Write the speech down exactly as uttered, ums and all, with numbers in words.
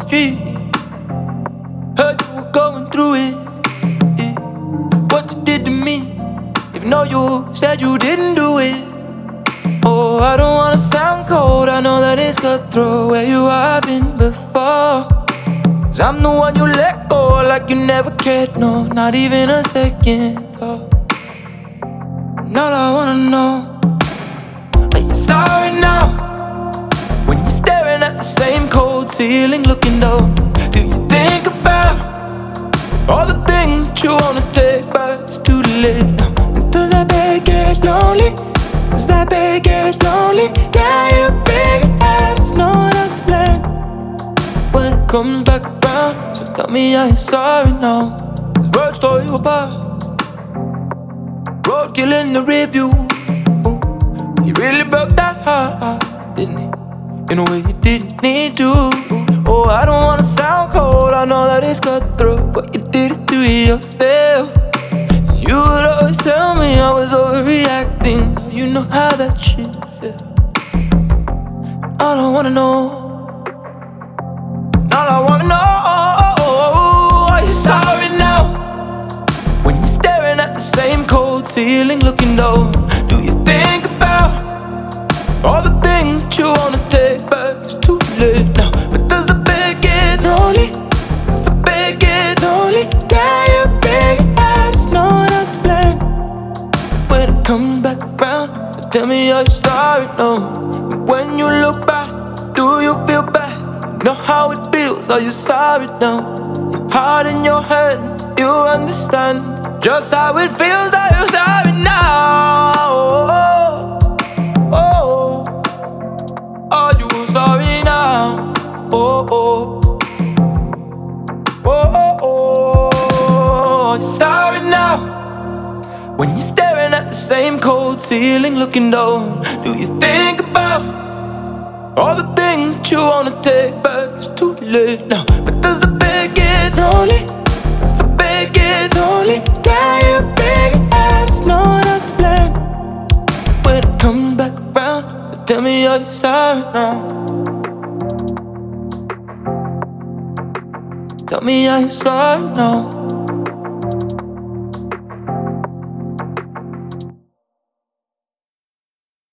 street. Heard you were going through it, yeah. What you did to me, even though you said you didn't do it. Oh, I don't wanna sound cold, I know that it's cutthroat where you have been before. Cause I'm the one you let go like you never cared, no, not even a second thought. And all I wanna know, are you sorry now? When you're staring at the same cold ceiling looking down, do you think about all the things that you wanna take back? It's too late now. And does that bed get lonely? Does that bed get lonely? Yeah, you figure out there's no one else to blame when it comes back around. So tell me, are you sorry now? Cause words tore you apart, roadkill in the review. He really broke that heart, didn't he? In a way you didn't need to. Oh, I don't wanna sound cold, I know that it's cutthroat, but you did it to yourself. You would always tell me I was overreacting. Now you know how that shit felt. All I wanna know, all I wanna know, are you sorry now? When you're staring at the same cold ceiling looking down, do you think about all the things that you wanna take back? It's too late now. But does the bed get lonely? Does the bed get lonely? Yeah, you figure out there's no one else to blame when it comes back around. So tell me, are you sorry now? And when you look back, do you feel bad? You know how it feels, are you sorry now? Your heart in your hands, you understand just how it feels, are you sorry now? Oh, are you sorry now? Oh, oh, oh, oh, oh. Are you sorry now? When you're staring at the same cold ceiling looking down, do you think about all the things that you wanna take back? It's too late now. But does the bed get lonely? Does the bed get lonely? Yeah, you figure out there's no one else to blame when it comes back around. So tell me, are you sorry now? Tell me, are you sorry now?